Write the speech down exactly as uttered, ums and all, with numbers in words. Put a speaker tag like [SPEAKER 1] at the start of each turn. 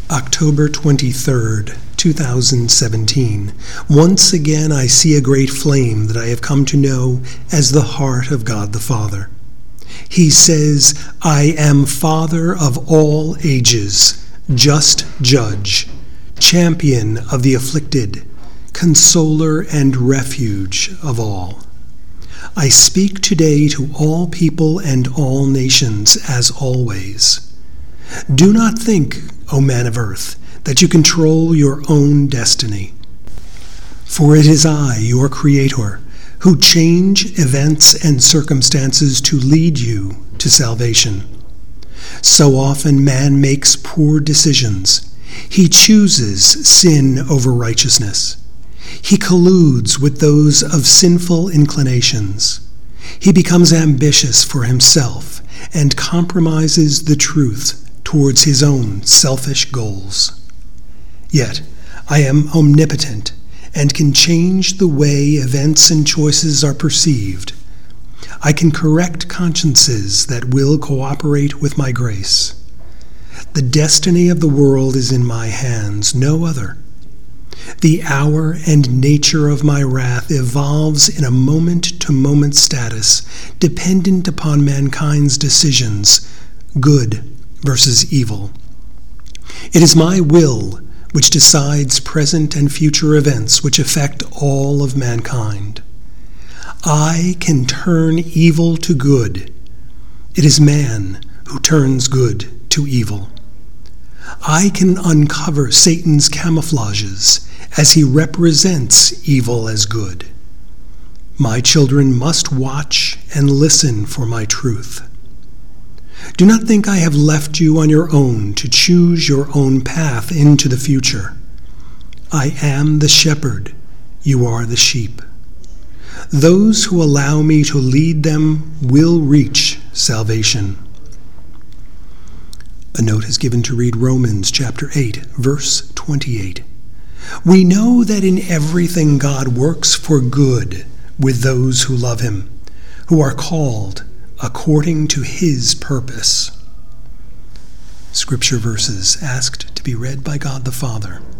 [SPEAKER 1] October twenty-third, two thousand seventeen. Once again I see a great flame that I have come to know as the heart of God the Father. He says, "I am Father of all ages, just judge, champion of the afflicted, consoler and refuge of all. I speak today to all people and all nations as always. Do not think, O man of earth, that you control your own destiny. For it is I, your Creator, who change events and circumstances to lead you to salvation. So often man makes poor decisions. He chooses sin over righteousness. He colludes with those of sinful inclinations. He becomes ambitious for himself and compromises the truth towards his own selfish goals. Yet I am omnipotent and can change the way events and choices are perceived. I can correct consciences that will cooperate with my grace. The destiny of the world is in my hands, no other. The hour and nature of my wrath evolves in a moment-to-moment status dependent upon mankind's decisions, good versus evil. It is my will which decides present and future events which affect all of mankind. I can turn evil to good. It is man who turns good to evil. I can uncover Satan's camouflages as he represents evil as good. My children must watch and listen for my truth. Do not think I have left you on your own to choose your own path into the future. I am the shepherd, you are the sheep. Those who allow me to lead them will reach salvation." A note is given to read Romans chapter eight, verse twenty-eight. "We know that in everything God works for good with those who love him, who are called according to his purpose." Scripture verses asked to be read by God the Father.